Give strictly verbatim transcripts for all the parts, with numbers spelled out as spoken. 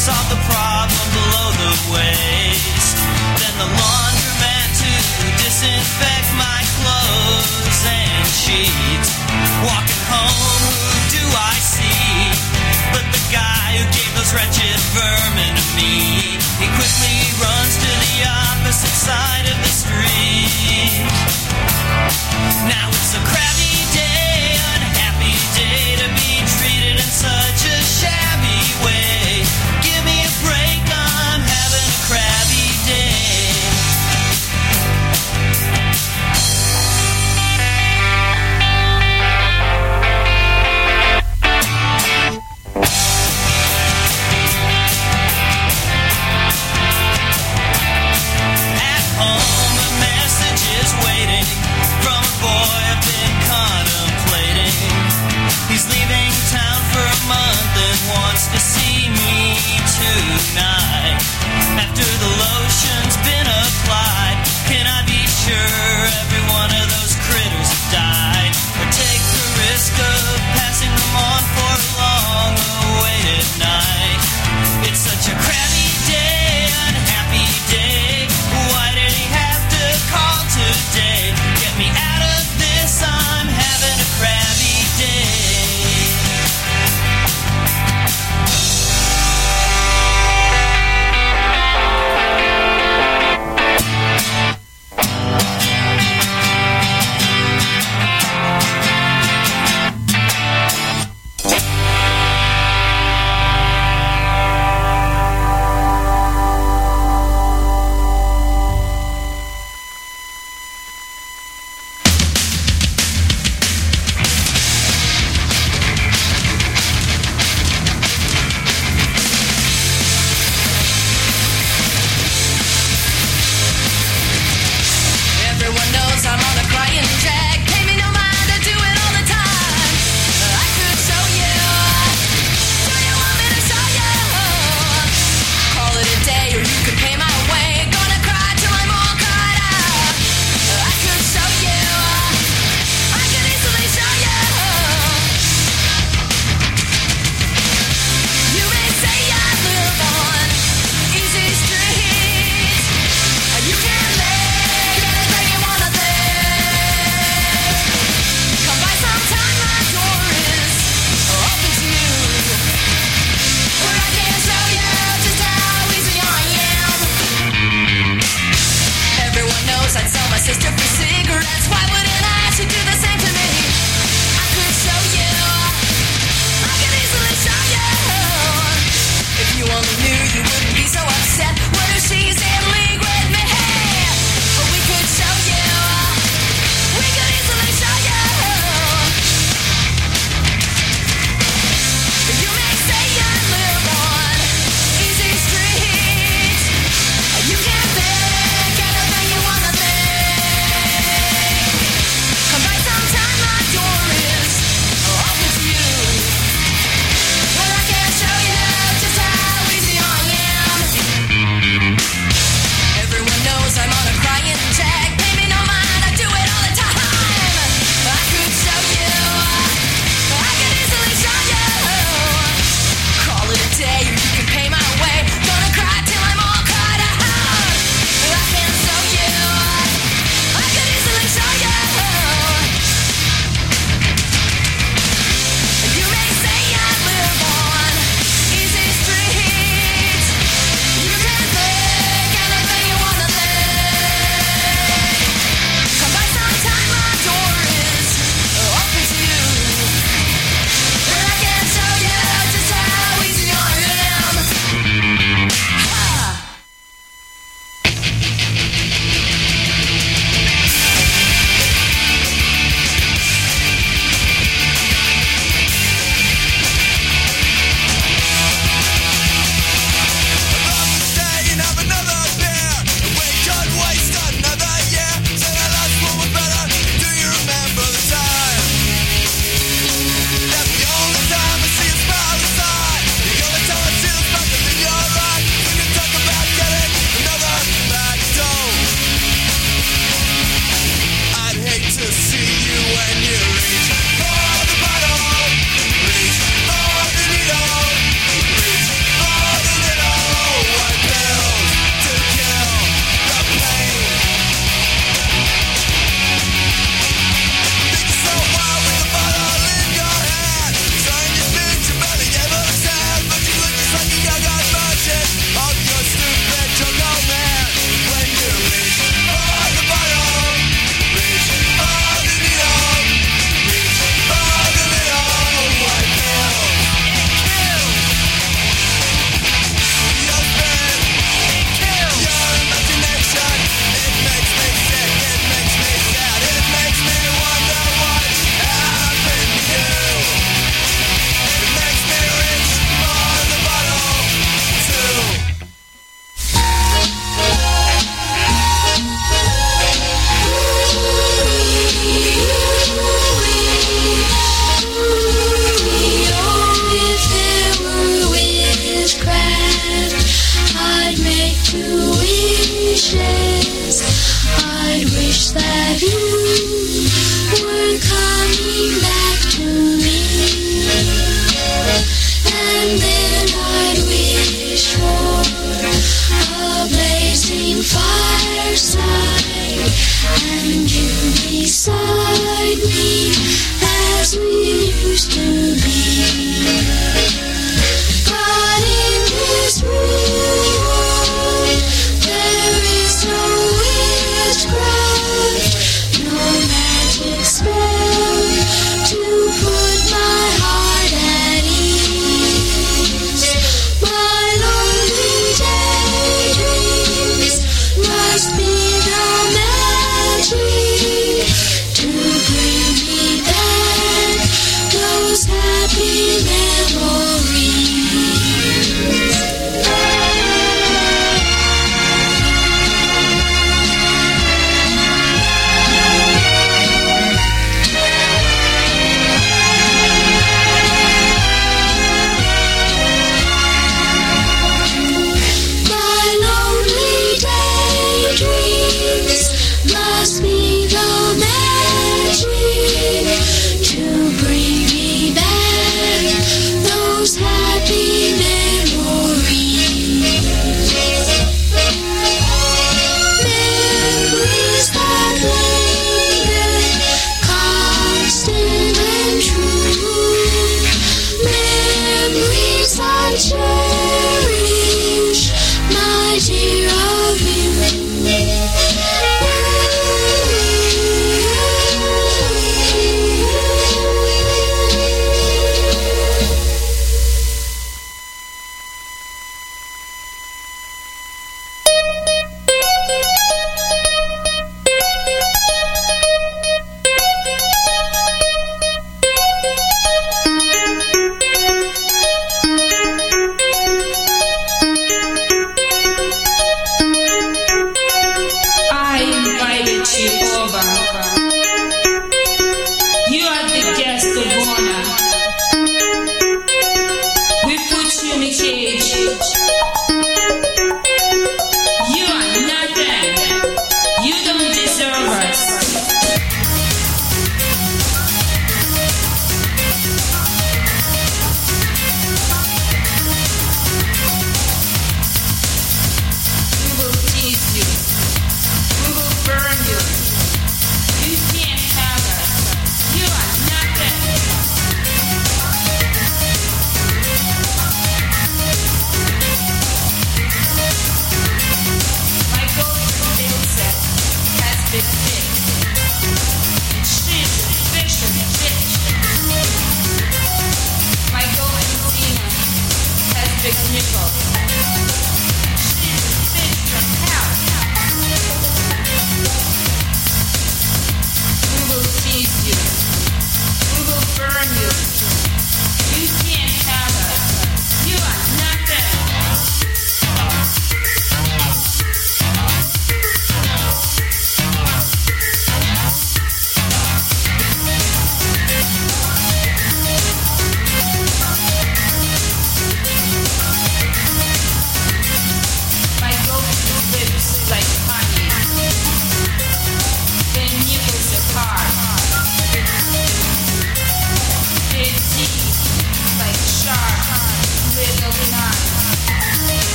solve the problem below the waist. Then the laundromat to disinfect my clothes and sheets. Walking home, who do I see but the guy who gave those wretched vermin to me? He quickly runs to the opposite side of the street. Now it's a crabby day, unhappy day to be treated in such a shabby way. Give me a break, I'm having a crabby day. At home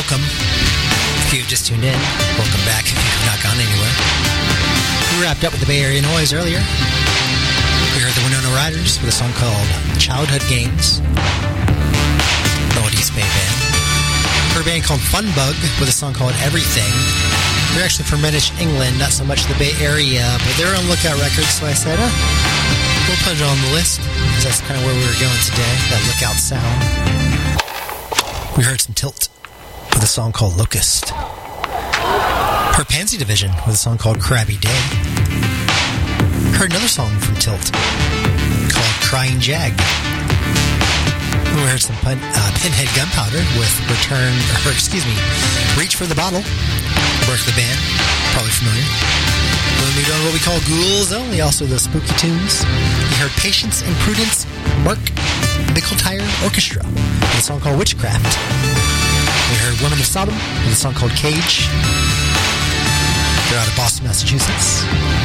welcome. If you've just tuned in, welcome back if you've not gone anywhere. We wrapped up with the Bay Area Noise earlier. We heard the Winona Riders with a song called Childhood Games. The old East Bay band. Heard a band called Funbug with a song called Everything. They're actually from Greenwich, England, not so much the Bay Area, but they're on Lookout Records, so I said, oh, we'll put it on the list, because that's kind of where we were going today, that Lookout sound. We heard some Tilt with a song called Locust. Heard Pansy Division with a song called Crabby Day. Heard another song from Tilt called Crying Jag. We heard some pun, uh, Pinhead Gunpowder with Return, or excuse me, Reach for the Bottle. Work the band, probably familiar. Then we done what we call Ghouls Only, also the spooky tunes. We heard Patience and Prudence, Mark Mickletire Orchestra with a song called Witchcraft. We heard Women of Sodom with a song called Cage. They're out of Boston, Massachusetts.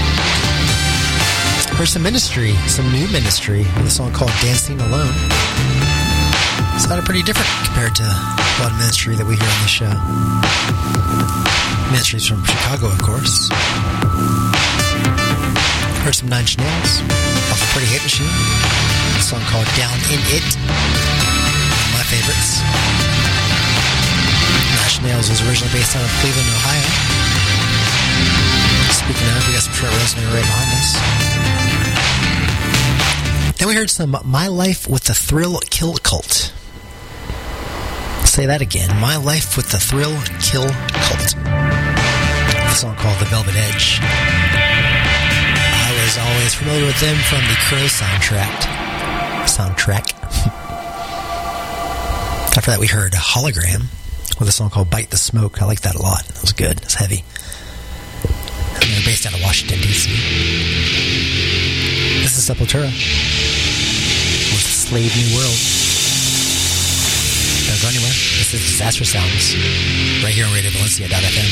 Heard some Ministry, some new Ministry with a song called Dancing Alone. Sounded pretty different compared to a lot of Ministry that we hear on this show. Ministry's from Chicago, of course. Heard some Nine Inch Nails off of Pretty Hate Machine. A song called Down in It. One of my favorites. Nine Inch Nails was originally based out of Cleveland, Ohio. Speaking of, we got some Trent Reznor right behind us. Then we heard some My Life with the Thrill Kill Cult. Say that again. My Life with the Thrill Kill Cult. A song called The Velvet Edge. I was always familiar with them from the Crow soundtrack. Soundtrack. After that, we heard Hologram with a song called Bite the Smoke. I like that a lot. That was good. It was heavy. And they're based out of Washington, D C This is Sepultura with Slave New World. Don't go anywhere. This is Disaster Sounds right here on Radio Valencia dot f m.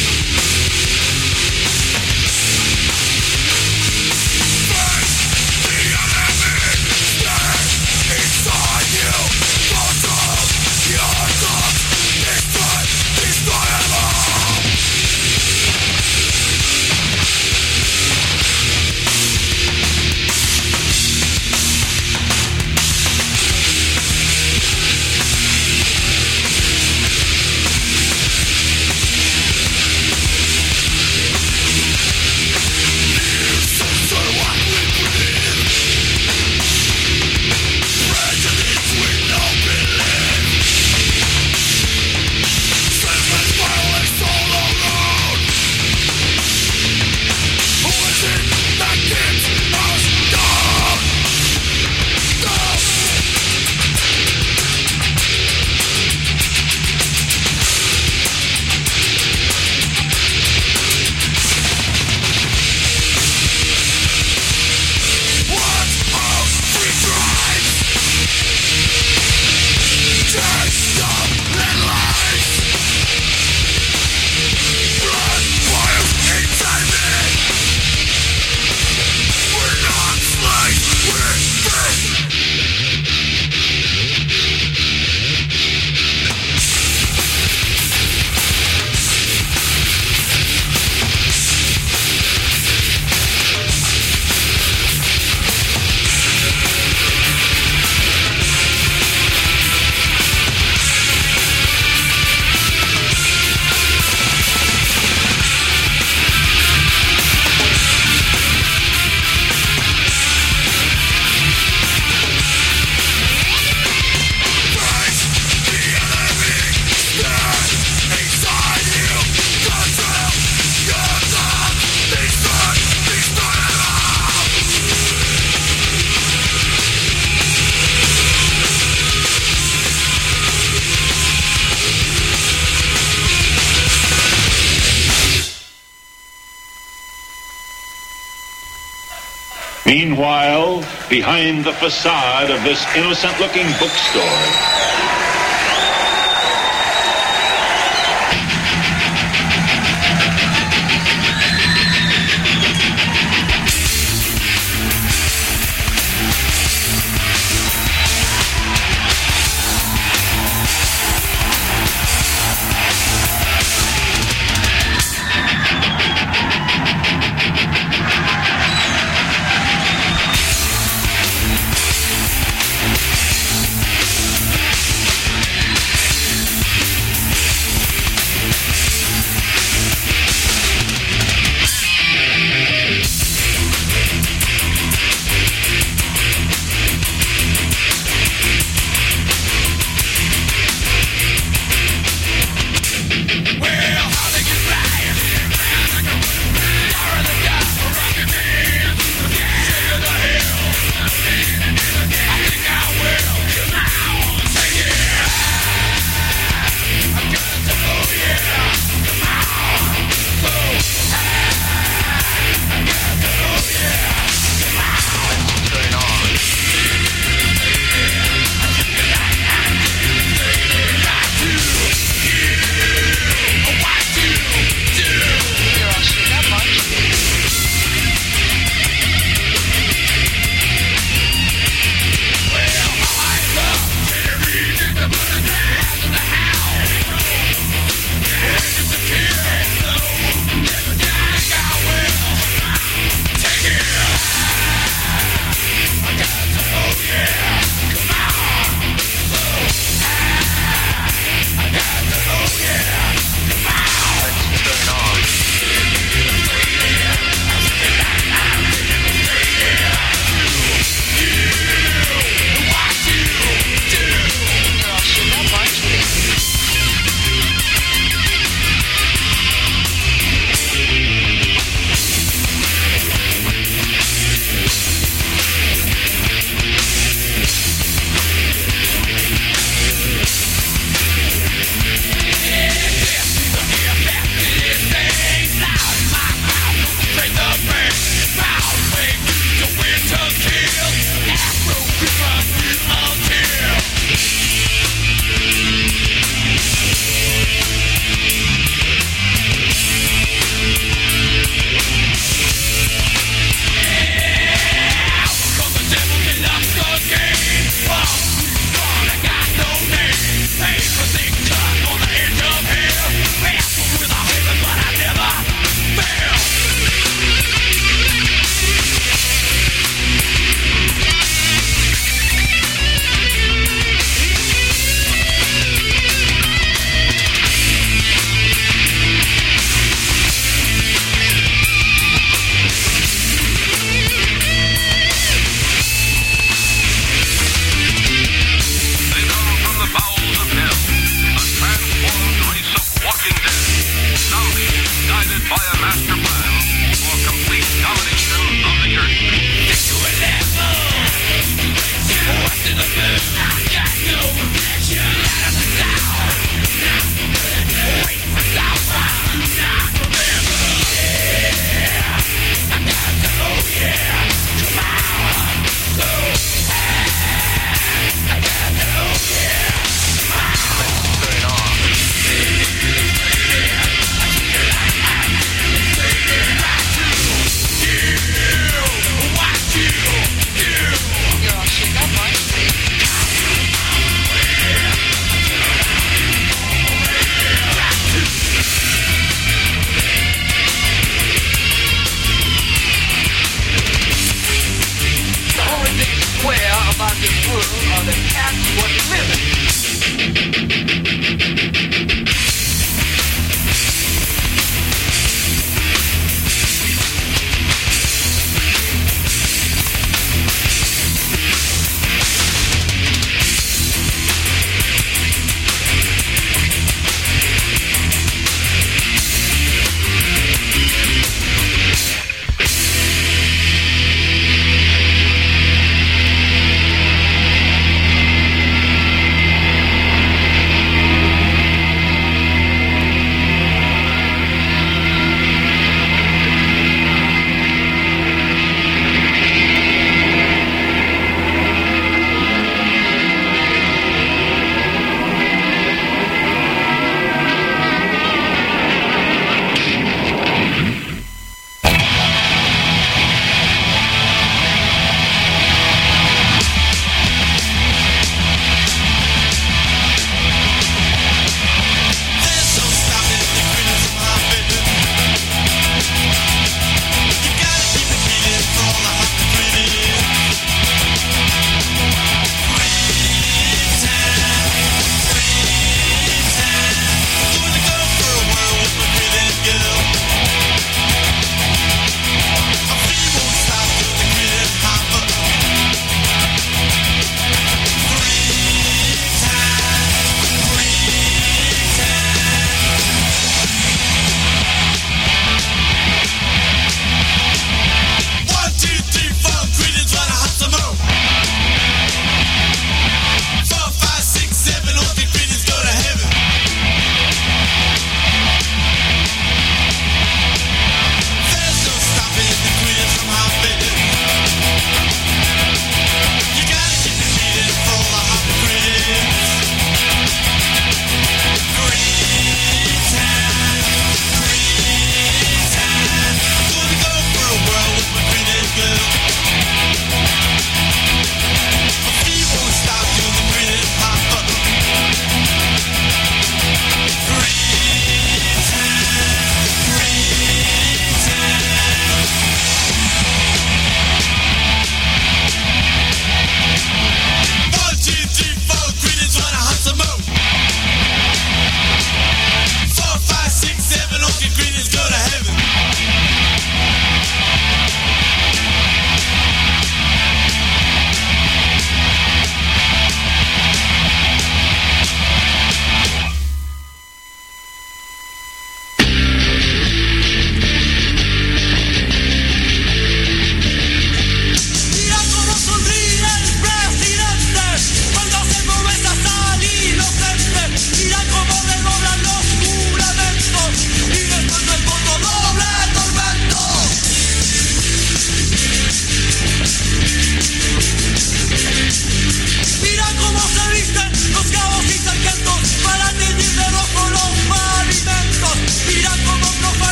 First Meanwhile, behind the facade of this innocent-looking bookstore,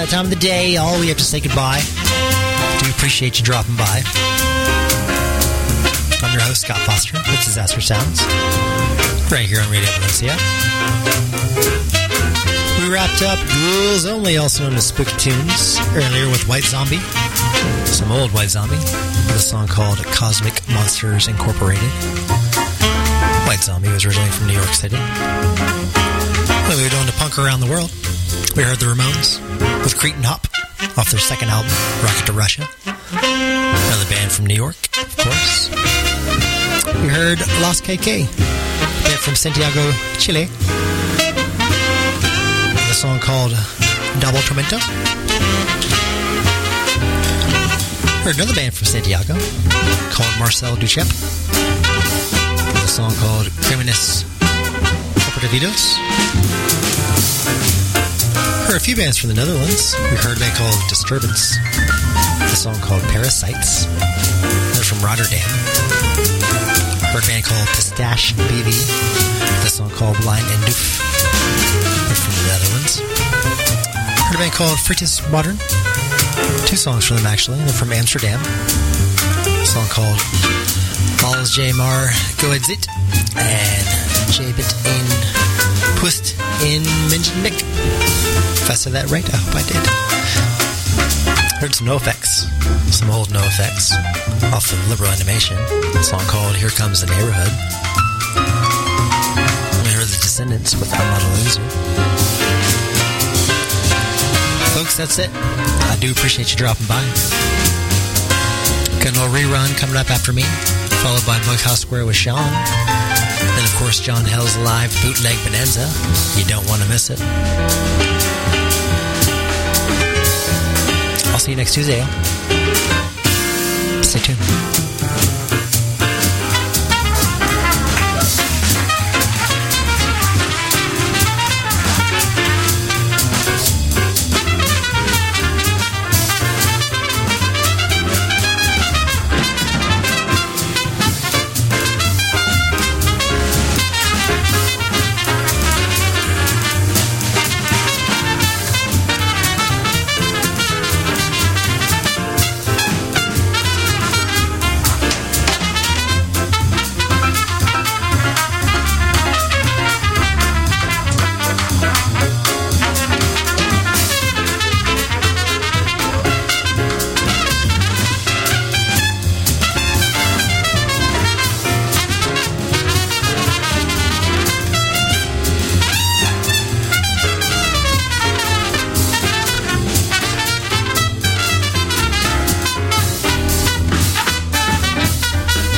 that time of the day, all we have to say goodbye. Do appreciate you dropping by. I'm your host, Scott Foster, with Disaster Sounds, right here on Radio Valencia. We wrapped up Ghouls Only, also known as Spooky Tunes, earlier with White Zombie, some old White Zombie, with a song called Cosmic Monsters Incorporated. White Zombie was originally from New York City. Well, we were doing the punk around the world. We heard the Ramones with Cretin Hop off their second album, Rocket to Russia. Another band from New York, of course. We heard Los K K, band from Santiago, Chile. A song called Double Tormento. Heard another band from Santiago called Marcel Duchamp. A song called Criminis Operatividos. Heard a few bands from the Netherlands. We heard a band called Disturbance. A song called Parasites. They're from Rotterdam. Heard a band called Pistache B V. A song called Blind and Doof. They're from the Netherlands. Heard a band called Fritus Modern. Two songs from them, actually. They're from Amsterdam. A song called Balls J Mar Goedzit and Jabit in Pust in Minjnik. If I said that right, I hope I did. Heard some NoFX. Some old NoFX off of Liberal Animation. A song called Here Comes the Neighborhood. We heard the Descendants with I'm Not a Loser. Folks, that's it. I do appreciate you dropping by. Got a little rerun coming up after me, followed by Monkhouse Square with Sean. Then, of course, John Hell's live bootleg bonanza. You don't want to miss it. I'll see you next Tuesday. Stay tuned.